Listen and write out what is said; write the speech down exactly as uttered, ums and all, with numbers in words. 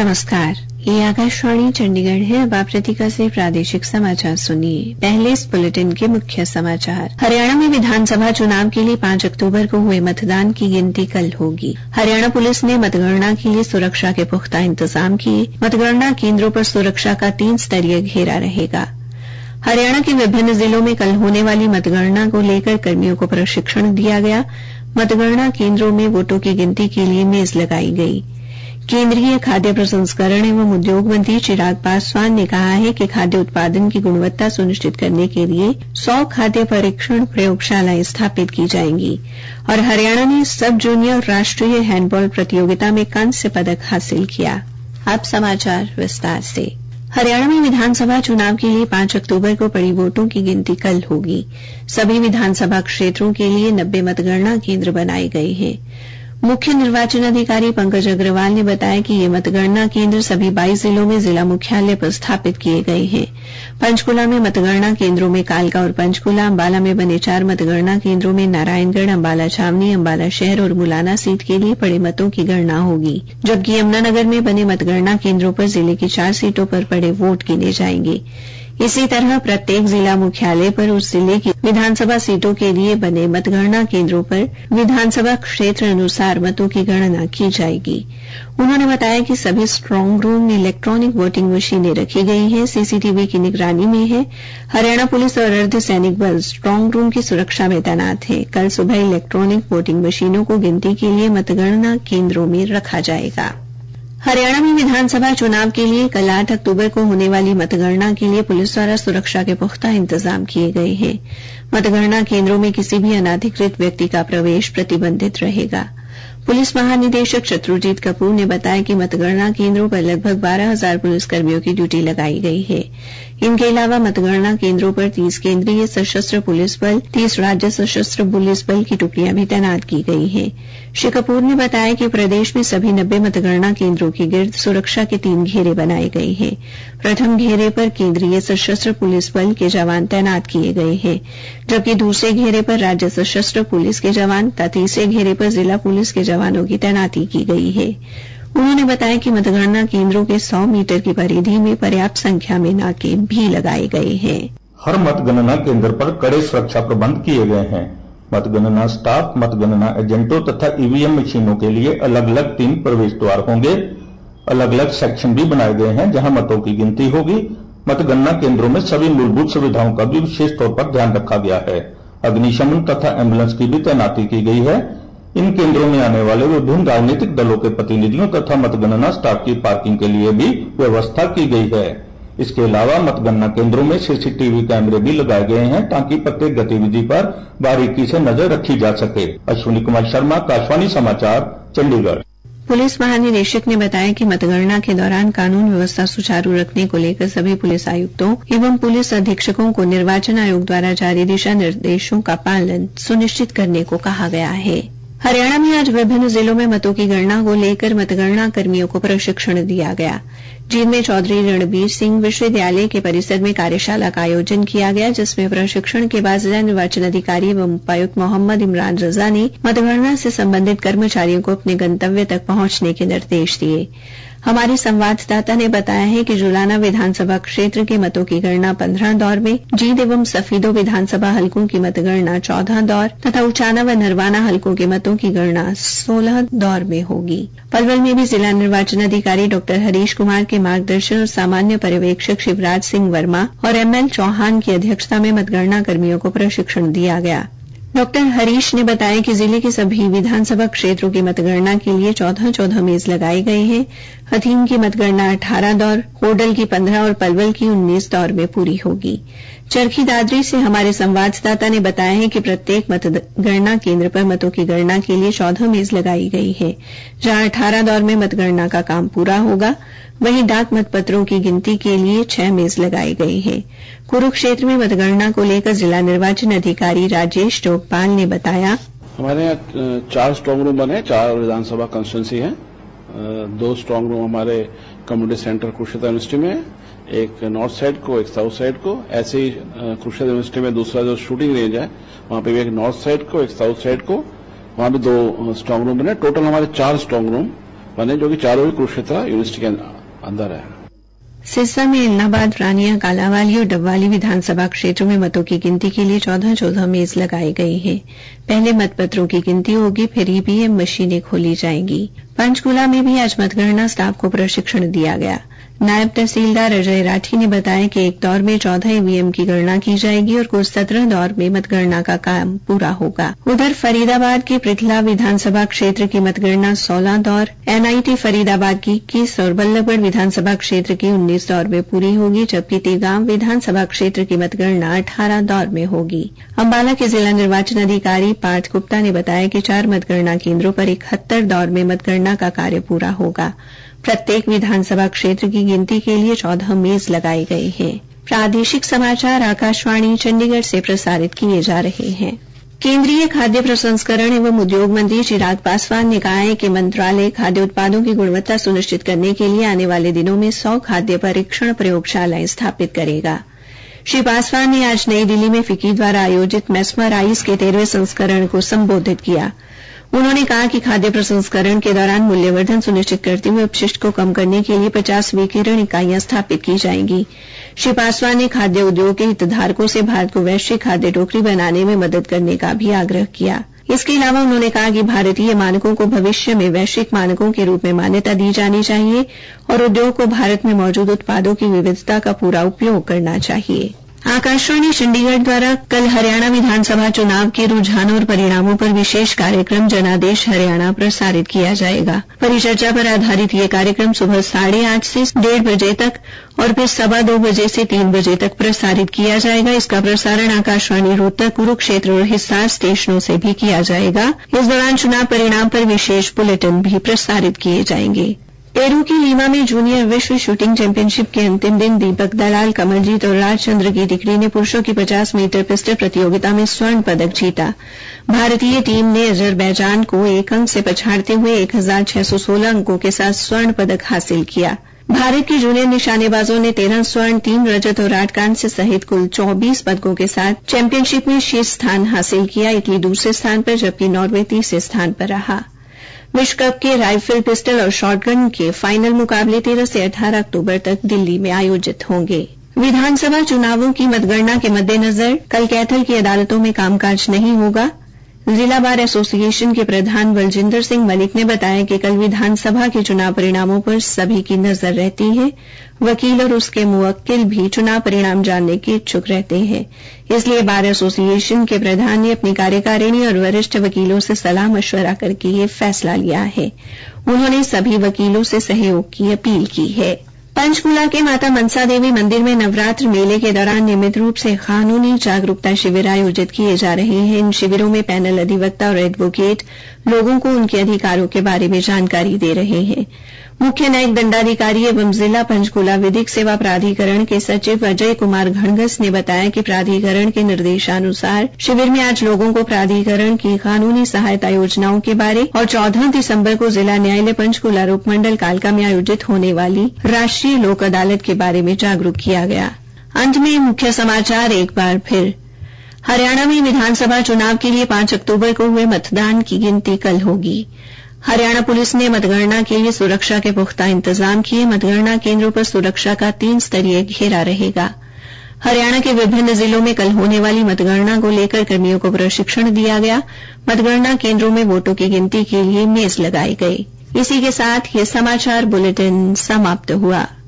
नमस्कार, ये आकाशवाणी चंडीगढ़ है। अब आप प्रतीका से प्रादेशिक समाचार सुनिए। पहले इस बुलेटिन के मुख्य समाचार। हरियाणा में विधानसभा चुनाव के लिए पांच अक्टूबर को हुए मतदान की गिनती कल होगी। हरियाणा पुलिस ने मतगणना के लिए सुरक्षा के पुख्ता इंतजाम किए। मतगणना केंद्रों पर सुरक्षा का तीन स्तरीय घेरा रहेगा। हरियाणा के विभिन्न जिलों में कल होने वाली मतगणना को लेकर कर्मियों को प्रशिक्षण दिया गया। मतगणना केंद्रों में वोटों की गिनती के लिए मेज लगाई गई। केंद्रीय खाद्य प्रसंस्करण एवं उद्योग मंत्री चिराग पासवान ने कहा है कि खाद्य उत्पादन की गुणवत्ता सुनिश्चित करने के लिए सौ खाद्य परीक्षण प्रयोगशालाएं स्थापित की जाएंगी और हरियाणा ने सब जूनियर राष्ट्रीय हैंडबॉल प्रतियोगिता में कांस्य पदक हासिल किया। अब समाचार विस्तार से। हरियाणा में विधानसभा चुनाव के लिए पांच अक्टूबर को पड़ी वोटों की गिनती कल होगी। सभी विधानसभा क्षेत्रों के लिए नब्बे मतगणना केंद्र बनाए गए हैं। मुख्य निर्वाचन अधिकारी पंकज अग्रवाल ने बताया कि ये मतगणना केंद्र सभी बाईस जिलों में जिला मुख्यालय पर स्थापित किए गए हैं। पंचकुला में मतगणना केंद्रों में कालका और पंचकुला, अंबाला में बने चार मतगणना केंद्रों में नारायणगढ़, अंबाला छावनी, अंबाला शहर और मुलाना सीट के लिए पड़े मतों की गणना होगी, जबकि यमुनानगर में बने मतगणना केंद्रों पर जिले की चार सीटों पर पड़े वोट गिने जाएंगे। इसी तरह प्रत्येक जिला मुख्यालय पर उस जिले की विधानसभा सीटों के लिए बने मतगणना केंद्रों पर विधानसभा क्षेत्र अनुसार मतों की गणना की जाएगी। उन्होंने बताया कि सभी स्ट्रांग रूम में इलेक्ट्रॉनिक वोटिंग मशीनें रखी गई हैं, सीसीटीवी की निगरानी में है। हरियाणा पुलिस और अर्ध सैनिक बल स्ट्रांग रूम की सुरक्षा में तैनात है। कल सुबह इलेक्ट्रॉनिक वोटिंग मशीनों को गिनती के लिए मतगणना केंद्रों में रखा जाएगा। हरियाणा में विधानसभा चुनाव के लिए कल आठ अक्टूबर को होने वाली मतगणना के लिए पुलिस द्वारा सुरक्षा के पुख्ता इंतजाम किए गए हैं। मतगणना केंद्रों में किसी भी अनाधिकृत व्यक्ति का प्रवेश प्रतिबंधित रहेगा। पुलिस महानिदेशक शत्रुजीत कपूर ने बताया कि मतगणना केंद्रों पर लगभग बारह हजार पुलिसकर्मियों की ड्यूटी लगाई गई है। इनके अलावा मतगणना केंद्रों पर तीस केंद्रीय सशस्त्र पुलिस बल, तीस राज्य सशस्त्र पुलिस बल की टुकड़ियां भी तैनात की गई हैं। श्री कपूर ने बताया कि प्रदेश में सभी नब्बे मतगणना केंद्रों के गिर्द सुरक्षा के तीन घेरे बनाए गए हैं। प्रथम घेरे पर केंद्रीय सशस्त्र पुलिस बल के जवान तैनात किए गए हैं, जबकि दूसरे घेरे पर राज्य सशस्त्र पुलिस के जवान तथा तीसरे घेरे पर जिला पुलिस के जवानों की तैनाती की गई है। उन्होंने बताया कि मतगणना केंद्रों के सौ मीटर की परिधि में पर्याप्त संख्या में नाके भी लगाए गए हैं। हर मतगणना केंद्र पर कड़े सुरक्षा प्रबंध किए गए हैं। मतगणना स्टाफ, मतगणना एजेंटों तथा ईवीएम मशीनों के लिए अलग अलग तीन प्रवेश द्वार होंगे। अलग अलग सेक्शन भी बनाए गए हैं जहां मतों की गिनती होगी। मतगणना केंद्रों में सभी मूलभूत सुविधाओं का भी विशेष तौर पर ध्यान रखा गया है। अग्निशमन तथा एम्बुलेंस की भी तैनाती की गई है। इन केंद्रों में आने वाले विभिन्न राजनीतिक दलों के प्रतिनिधियों तथा मतगणना स्टाफ की पार्किंग के लिए भी व्यवस्था की गई है। इसके अलावा मतगणना केंद्रों में सीसीटीवी कैमरे भी लगाए गए हैं ताकि प्रत्येक गतिविधि पर बारीकी से नजर रखी जा सके। अश्विनी कुमार शर्मा, आकाशवाणी समाचार, चंडीगढ़। पुलिस महानिदेशक ने बताया कि मतगणना के दौरान कानून व्यवस्था सुचारू रखने को लेकर सभी पुलिस आयुक्तों एवं पुलिस अधीक्षकों को निर्वाचन आयोग द्वारा जारी दिशा निर्देशों का पालन सुनिश्चित करने को कहा गया है। हरियाणा में आज विभिन्न जिलों में मतों की गणना को लेकर मतगणना कर्मियों को प्रशिक्षण दिया गया, जिनमें चौधरी रणबीर सिंह विश्वविद्यालय के परिसर में कार्यशाला का आयोजन किया गया, जिसमें प्रशिक्षण के बाद जिला निर्वाचन अधिकारी एवं उपायुक्त मोहम्मद इमरान रजा ने मतगणना से संबंधित कर्मचारियों को अपने गंतव्य तक पहुंचने के निर्देश दिए। हमारे संवाददाता ने बताया है कि जुलाना विधानसभा क्षेत्र के मतों की गणना पंद्रह दौर में, जींद एवं सफीदो विधानसभा हलकों की मतगणना चौदह दौर तथा उचाना व नरवाना हलकों के मतों की गणना सोलह दौर में होगी। पलवल में भी जिला निर्वाचन अधिकारी डॉ हरीश कुमार के मार्गदर्शन और सामान्य पर्यवेक्षक शिवराज सिंह वर्मा और एमएल चौहान की अध्यक्षता में मतगणना कर्मियों को प्रशिक्षण दिया गया। डॉक्टर हरीश ने बताया कि जिले के सभी विधानसभा क्षेत्रों की मतगणना के लिए चौदह चौदह मेज लगाए गए हैं। हथीन की मतगणना अठारह दौर, होडल की पंद्रह और पलवल की उन्नीस दौर में पूरी होगी। चरखी दादरी से हमारे संवाददाता ने बताया है कि प्रत्येक मतगणना केंद्र पर मतों की गणना के लिए चौदह मेज लगाई गई है, जहां अठारह दौर में मतगणना का काम पूरा होगा। वहीं डाक मतपत्रों की गिनती के लिए छह मेज लगाई गई हैं। कुरुक्षेत्र में मतगणना को लेकर जिला निर्वाचन अधिकारी राजेश जोगपाल ने बताया, हमारे यहाँ चार स्ट्रांग रूम बने, चार विधानसभा कंस्टिट्यूंसी है। दो स्ट्रांग रूम हमारे कम्युनिटी सेंटर कुरुक्षेत्र यूनिवर्सिटी में, एक नॉर्थ साइड को, एक साउथ साइड को। ऐसे ही कुरुक्षेत्र यूनिवर्सिटी में दूसरा जो शूटिंग रेंज है वहां पे भी एक नॉर्थ साइड को, एक साउथ साइड को, वहां भी दो स्ट्रांग रूम बने। टोटल हमारे चार स्ट्रांग रूम बने, जो कि चारों ही कुरुक्षेत्र यूनिवर्सिटी के अंदर है। सिरसा में इलनाबाद, रानिया, कालांवाली और डबवाली विधानसभा क्षेत्रों में मतों की गिनती के लिए चौदह चौदह मेज लगाई गई हैं। पहले मतपत्रों की गिनती होगी, फिर ईवीएम मशीनें खोली जाएंगी। पंचकूला में भी आज मतगणना स्टाफ को प्रशिक्षण दिया गया। नायब तहसीलदार अजय राठी ने बताया कि एक दौर में चौदह ईवीएम की गणना की जाएगी और कुल सत्रह दौर में मतगणना का काम पूरा होगा। उधर फरीदाबाद के पृथला विधानसभा क्षेत्र की मतगणना सोलह दौर, एनआईटी फरीदाबाद की इक्कीस और बल्लभगढ़ विधानसभा क्षेत्र की उन्नीस दौर में पूरी होगी, जबकि तिगांव विधानसभा क्षेत्र की मतगणना अठारह दौर में होगी। अंबाला के जिला निर्वाचन अधिकारी पार्थ गुप्ता ने बताया कि चार मतगणना केंद्रों पर इकहत्तर दौर में मतगणना का कार्य पूरा होगा। प्रत्येक विधानसभा क्षेत्र की गिनती के लिए चौदह मेज लगाए गए हैं। प्रादेशिक समाचार आकाशवाणी चंडीगढ़ से प्रसारित किए जा रहे हैं। केंद्रीय खाद्य प्रसंस्करण एवं उद्योग मंत्री चिराग पासवान ने कहा है कि मंत्रालय खाद्य उत्पादों की गुणवत्ता सुनिश्चित करने के लिए आने वाले दिनों में सौ खाद्य परीक्षण प्रयोगशालाएं स्थापित करेगा। श्री पासवान ने आज नई दिल्ली में फिक्की द्वारा आयोजित मेस्मराइज के तेरहवें संस्करण को संबोधित किया। उन्होंने कहा कि खाद्य प्रसंस्करण के दौरान मूल्यवर्धन सुनिश्चित करते हुए अपशिष्ट को कम करने के लिए पचास विकिरण इकाइयां स्थापित की जाएंगी। श्री पासवान ने खाद्य उद्योग के हितधारकों से भारत को वैश्विक खाद्य टोकरी बनाने में मदद करने का भी आग्रह किया। इसके अलावा उन्होंने कहा कि भारतीय मानकों को भविष्य में वैश्विक मानकों के रूप में मान्यता दी जानी चाहिए और उद्योग को भारत में मौजूद उत्पादों की विविधता का पूरा उपयोग करना चाहिए। आकाशवाणी चंडीगढ़ द्वारा कल हरियाणा विधानसभा चुनाव के रुझानों और परिणामों पर विशेष कार्यक्रम जनादेश हरियाणा प्रसारित किया जाएगा। परिचर्चा पर आधारित यह कार्यक्रम सुबह साढ़े आठ से डेढ़ बजे तक और फिर सवा दो बजे से तीन बजे तक प्रसारित किया जाएगा। इसका प्रसारण आकाशवाणी रोहतक, कुरुक्षेत्र और हिसार स्टेशनों से भी किया जाएगा। इस दौरान चुनाव परिणाम पर विशेष बुलेटिन भी प्रसारित किए जाएंगे। पेरू की लीमा में जूनियर विश्व शूटिंग चैंपियनशिप के अंतिम दिन दीपक दलाल, कमलजीत और राजचंद्र की टिकरी ने पुरुषों की पचास मीटर पिस्टल प्रतियोगिता में स्वर्ण पदक जीता। भारतीय टीम ने अजरबैजान को एक अंक से पछाड़ते हुए एक हजार छह सौ सोलह अंकों के साथ स्वर्ण पदक हासिल किया। भारत के जूनियर निशानेबाजों ने तेरह स्वर्ण, तीन रजत और आठ कांस्य सहित कुल चौबीस पदकों के साथ चैंपियनशिप में शीर्ष स्थान हासिल किया। इटली दूसरे स्थान पर जबकि नॉर्वे तीसरे स्थान पर रहा। विश्व कप के राइफल, पिस्टल और शॉटगन के फाइनल मुकाबले तेरह से अठारह अक्टूबर तक दिल्ली में आयोजित होंगे। विधानसभा चुनावों की मतगणना के मद्देनजर कल कैथल की अदालतों में कामकाज नहीं होगा। जिला बार एसोसिएशन के प्रधान बलजिंदर सिंह मलिक ने बताया कि कल विधानसभा के चुनाव परिणामों पर सभी की नजर रहती है। वकील और उसके मुवक्किल भी चुनाव परिणाम जानने के इच्छुक रहते हैं। इसलिए बार एसोसिएशन के प्रधान ने अपनी कार्यकारिणी और वरिष्ठ वकीलों से सलाह मशवरा करके ये फैसला लिया है। उन्होंने सभी वकीलों से सहयोग की अपील की है। पंचकूला के माता मनसा देवी मंदिर में नवरात्र मेले के दौरान नियमित रूप से कानूनी जागरूकता शिविर आयोजित किए जा रहे हैं। इन शिविरों में पैनल अधिवक्ता और एडवोकेट लोगों को उनके अधिकारों के बारे में जानकारी दे रहे हैं। मुख्य न्यायिक दंडाधिकारी एवं जिला पंचकूला विधिक सेवा प्राधिकरण के सचिव अजय कुमार घणगस ने बताया कि प्राधिकरण के निर्देशानुसार शिविर में आज लोगों को प्राधिकरण की कानूनी सहायता योजनाओं के बारे और चौदह दिसंबर को जिला न्यायालय पंचकूला उपमंडल कालका में आयोजित होने वाली राष्ट्रीय लोक अदालत के बारे में जागरूक किया गया। अंत में मुख्य समाचार एक बार फिर। हरियाणा में विधानसभा चुनाव के लिए पांच अक्टूबर को हुए मतदान की गिनती कल होगी। हरियाणा पुलिस ने मतगणना के लिए सुरक्षा के पुख्ता इंतजाम किए। मतगणना केंद्रों पर सुरक्षा का तीन स्तरीय घेरा रहेगा। हरियाणा के विभिन्न जिलों में कल होने वाली मतगणना को लेकर कर्मियों को प्रशिक्षण दिया गया। मतगणना केंद्रों में वोटों की गिनती के लिए मेज लगाए गए। इसी के साथ ये समाचार बुलेटिन समाप्त हुआ।